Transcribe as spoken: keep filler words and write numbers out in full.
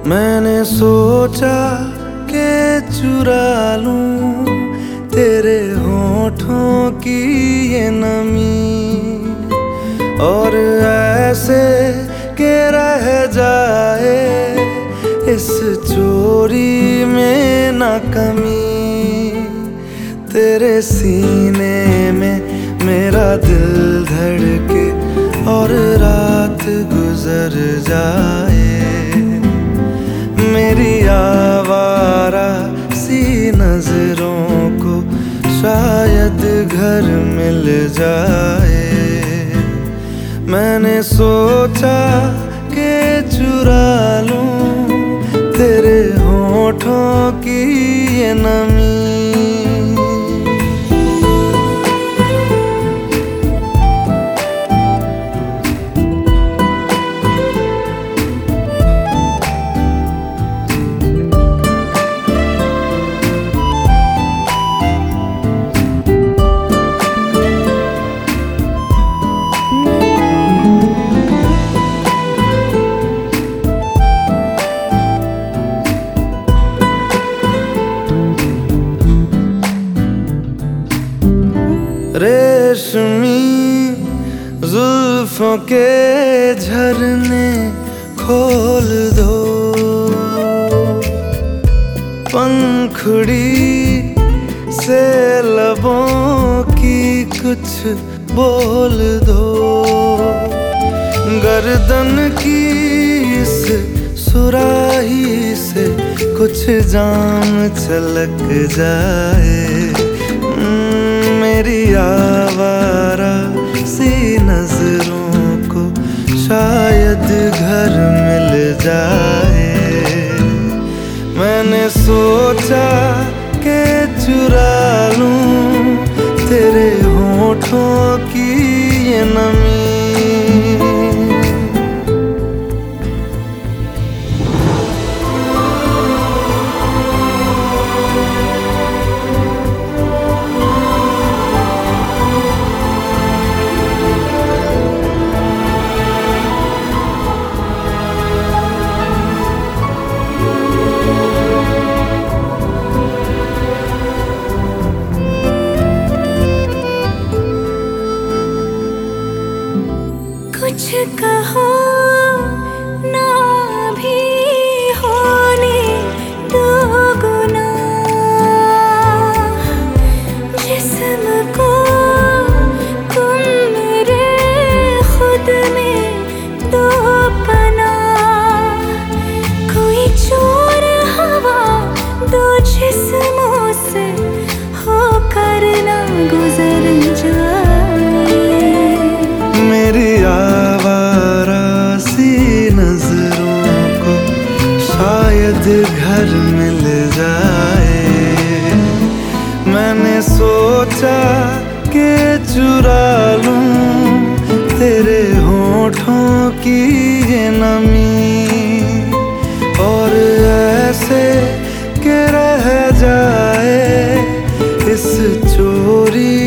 मैंने सोचा कि चुरा लूं तेरे होठों की ये नमी, और ऐसे के रह जाए इस चोरी में ना कमी। तेरे सीने में मेरा दिल धड़के और रात गुजर जाए, मेरी आवारा सी नजरों को शायद घर मिल जाए। मैंने सोचा कि चुरा लूं तेरे होठों की ये नमी। रेशमी जुल्फों के झरने खोल दो, पंखुड़ी से लबों की कुछ बोल दो। गर्दन की इस सुराही से कुछ जाम छलक जाए, मेरी आवारा सी नजरों को शायद घर मिल जाए। मैंने सोचा कि चुरा लूं तेरे होठों की ये नमी। कुछ कहो ना भी होने दो गुना, जिस्म को तुम मेरे खुद में दो पना। कोई चोर हवा दो जिस्मों से होकर ना गुजर जाए, मेरी आवारा सी नजरों को शायद घर मिल जाए। मैंने सोचा कि चुरा लूं तेरे होठों की ये नमी, और ऐसे के रह जाए इस चोरी